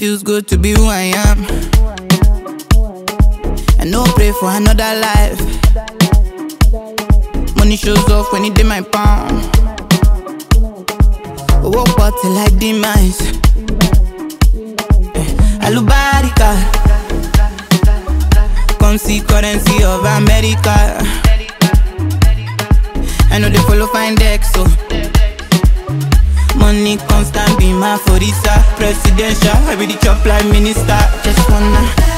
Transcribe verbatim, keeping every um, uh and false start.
feels good to be who I am. I no pray for another life. Money shows off when it in my palm. Walk party like demise. Alubarika, come see currency of America. I know they follow fine decks, so money constant be my forisa. Presidential, I be the chop like minister. Just wanna